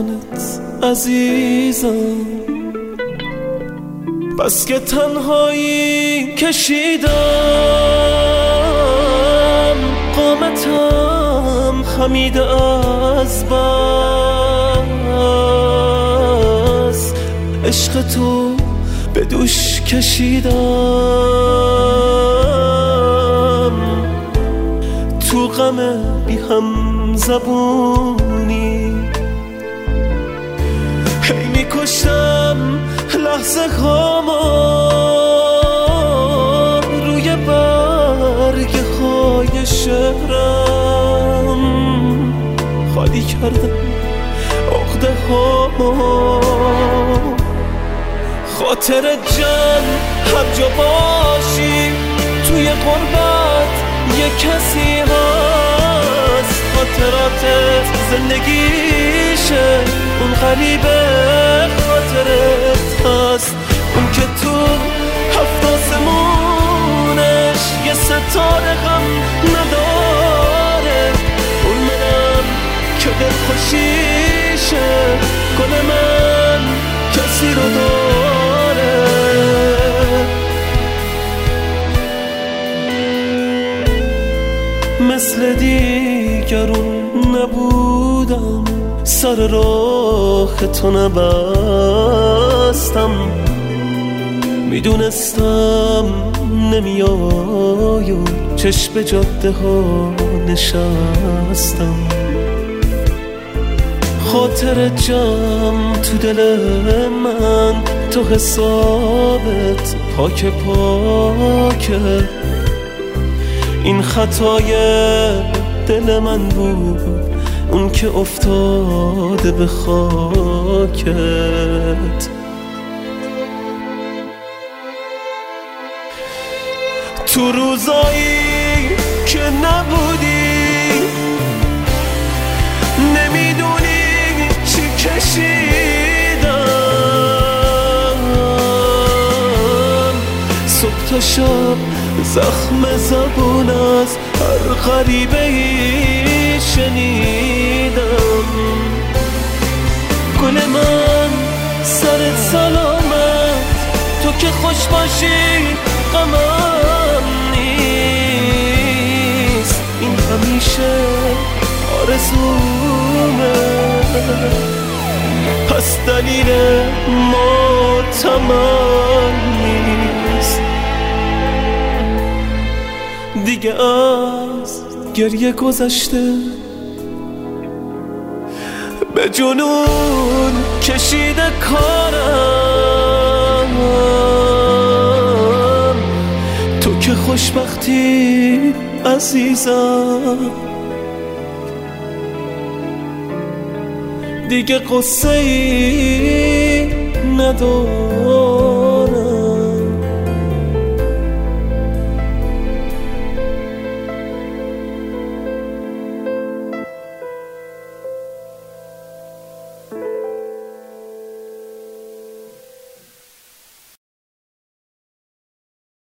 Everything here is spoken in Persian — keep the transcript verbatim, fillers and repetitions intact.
دیدنت عزیزم، بس که تنهایی کشیدم، قامتم خمیده از بس، عشق تو به دوش کشیدم، تو غم بی هم زبونی هی میکشتم لحظه هاما روی برگ های شهرم، خالی کردم عقده هاما، خاطر جن هر جا باشی توی قربت یه کسی هست، خاطراتت زندگیشه اون غریبه خاطرت هست، اون که تو هفت آسمونش یه ستاره هم نداره، اون منم که دل خوشیشه گل من کسی رو داره. مثل دیگرون نبودم، سر راه تو نبستم، میدونستم نمیای و چشم جاده ها نشستم، خاطر جمع تو دل من تو حسابت پاک پاکه، این خطای دل من بود اون که افتاده به خاکت. تو روزایی که نبودی نمیدونی چی کشیدم، صبح تا شب زخم زبون از هر غریبه ای شنیدم، گل من سرت سلامت، تو که خوش باشی غمم نیست، این همیشه آرزومه، پس دلیل ماتمم نیست، دیگه از گریه گذشته به جنون کشیده کارم، تو که خوشبختی عزیزم، دیگه قصه ای ندارم.